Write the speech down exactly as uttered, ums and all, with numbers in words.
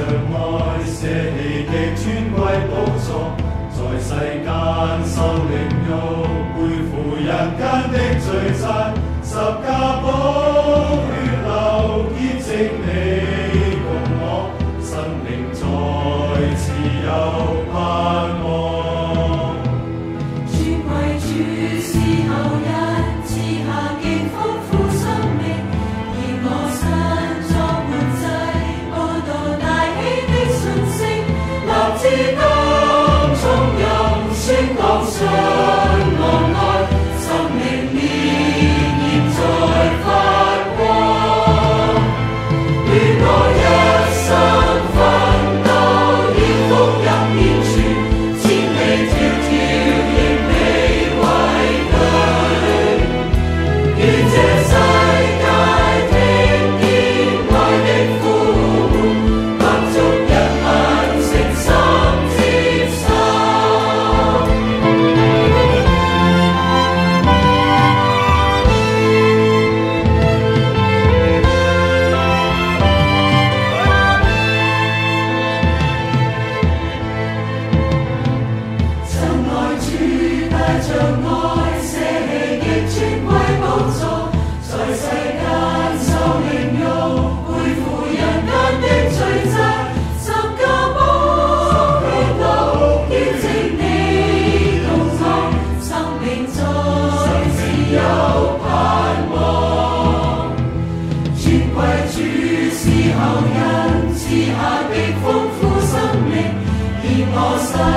愛捨棄的尊貴寶座，在世間受凌辱，背負人間的罪債，十架寶血流，潔淨你共我，生命在此有盼望。 尊貴主是後人賜下極豐富生命，而我身作活祭，報導大喜的訊息，立志當重任宣講信望愛，生命烈焰在發光。願我一生奮鬥，以福音遍傳，千里迢迢仍未畏懼。願這世界聽見愛的呼喚，百族人民誠心接受。親愛主帶着愛捨棄極尊貴寶座，在世間受凌辱，背負人間的罪債，十架寶血流，潔淨你同我，生命在此有盼望。尊貴主是後人賜下的豐富生命，而我身